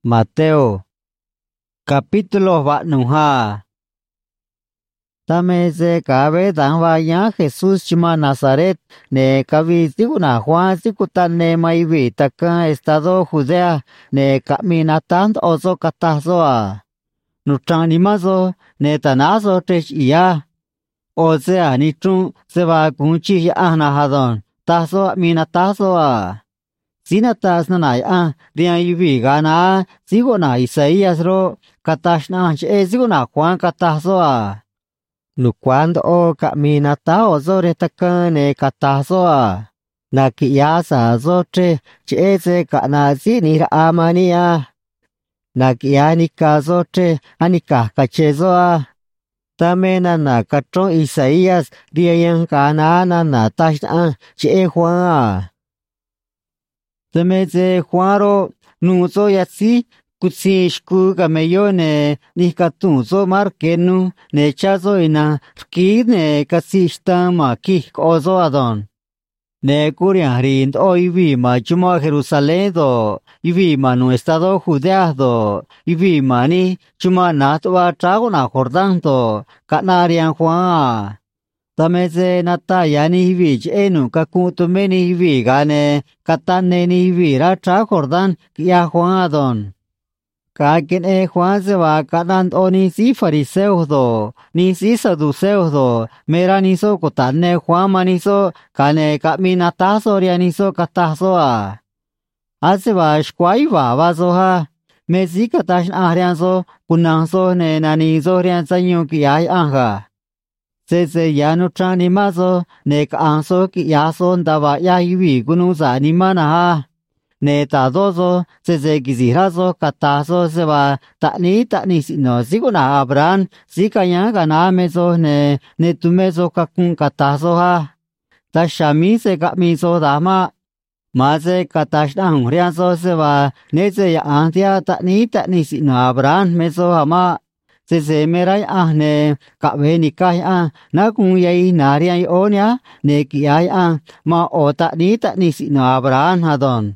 Mateo capítulo nuha. Tameze cabe dan vaya Jesús chima Nazaret ne cabi siguna Juan sikutane maivi taka estado Judea ne caminatan ozo katazoa. Nutranimazo ne tanazo tech iya. O sea nitrun se va kunchi anahadon. Tazo minatazoa. Sinatas nanaya rian yuvi gana siguna Isaías ro katashna siguna Juan katazoa. Lucuando o caminata ozore takane katazoa. Nakiasa zotre cheze kana zinira amania. Nakianika zotre anika kachezoa. Tamena na katron Isaías rian kana na tashna che Juan. Temeze Juaro nuzo yatsi kutsi shku gameyo ne nikatunzo markenu ne chazo ina rki ne kasishta ma kik ozo adon. Ne kurian rind o ivi ma chuma Jerusalén do, ivi ma nu estado Judea do, ivi ma ni chuma natwa trago na Jordán do, kanarian Juan. Tameze nata yani hivi enu kakutume ni hivi gane katane ni hivi racha Jordán ya Juan adon. Kaken Juan se va kanan oni si fariseos do ni si saduceos do mera niso kotane Juan maniso kane kaminatazo rianiso katazoa. Ase va shkwai va vazoha mezi katash ahrianzo kunanzo ne nanizo rianzanyo ki ay anga. Sese ya no trani mazo ne kanso ki yaso ndava ya hivi kunuza ni mana ha. Ne tadozo sese gizirazo katazo se va tani sino siguna Abraham sikanya gana mezo ne tumezo kakun katazo ha. Tashami se kamizo dama. Maze katashna hungriazo se va neze ya antia tani sino Abraham mezo hama. Sese merai ne kabe nikai na kung yai nariai onya ne kiai ma o tani sino Abraham hadon.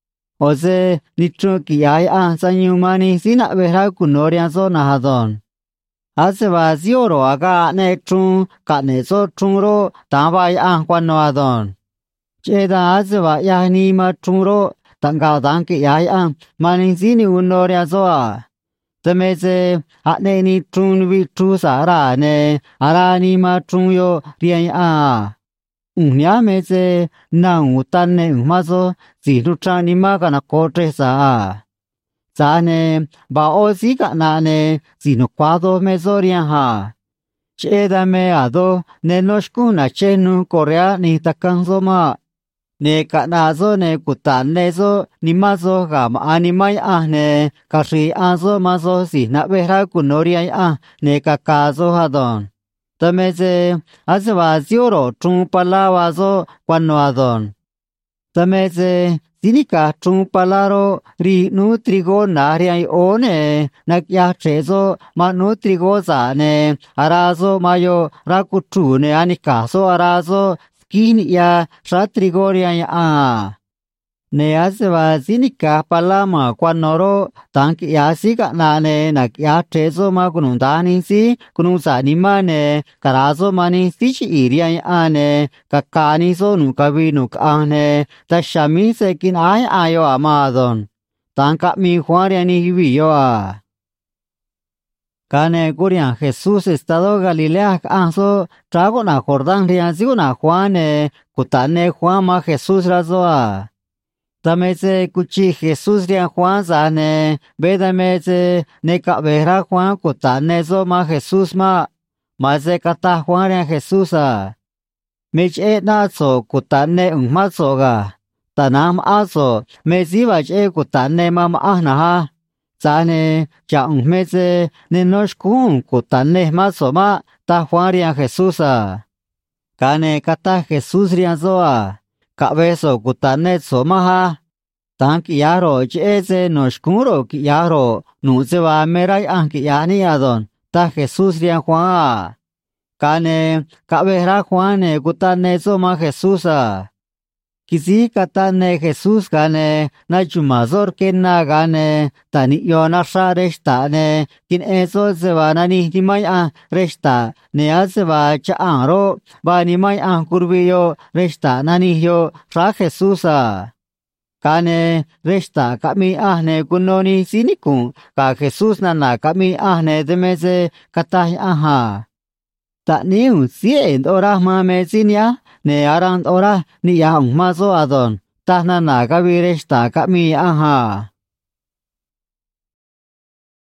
Ose nitro kiai sanyumani sina vera kunorianzo na hadon. Ase va zioro aga ne trun kanezo trunro tambai kwano hadon. Cheda ase va yani ma trunro tangao danki yai manizini unoriazoa. Temeze ane ni trun vi tru sara ne arani ma trun yo rian Unya meze na utane umazo zirutrani magana kotre sa. Zane ba ozi na ne zinukwado mezorian ha. Cheda me ado ne noshkuna chenu korea ni takanzo ma. Ne kanazo ne kutanezo ni mazo gam animai ne kashi azo mazo si na vera kunoriai ne kakazo hadon. Tameze azwa zioro trung palawazo kwano adon. Tameze zinika trung palaro ri nutrigo nariai one nakya chezo ma nutrigo zane arazo mayo rakutu ne anikazo arazo skin ya shatrigoria Ne azwa zinika palama kwanoro tanki ya siga nane nakya chezo ma kunundani si kunuzani mane karazo mani sichi iria ne kakani so nukabi nukane tashami sekin ayo amadon tanka mi juariani hibiyo Kane kurian Jesús estado Galilea anso trago na Jordán rianzigo na Juane kutane Juan ma Jesús razoa. Tameze kuchi Jesús rian Juan zane bedameze ne kabera Juan kutane zo ma Jesús ma maze kata Juan rian Jesús Mich nazo kutane mazo ga tanam azo meziva kutane mama ha. Zane cha meze ne noshkun kutane mazo ma ta Juan rian Jesús Kane kata Jesús rian zoa. Kabeso kutane somaha. Tank yaro cheze noshkuro ki yaro nuze va merai ki yani adon. Ta Jesús rian Juan Kane kabera Juan kutane soma Jesús Kisi katane Jesús gane na chumazor kena gane tani yona sha resta ne kin eso se va nani ni mai a resta ne a se va cha ro va ni mai a kurbiyo resta nani yo ra Jesús a kane resta kami a ne kunoni sinikun ka Jesús nana kami a ne demese katai a ha ta niu sien ora ma me sinia ne aran ora ni yang ma so adon ta na na ka vi resta ka mi aha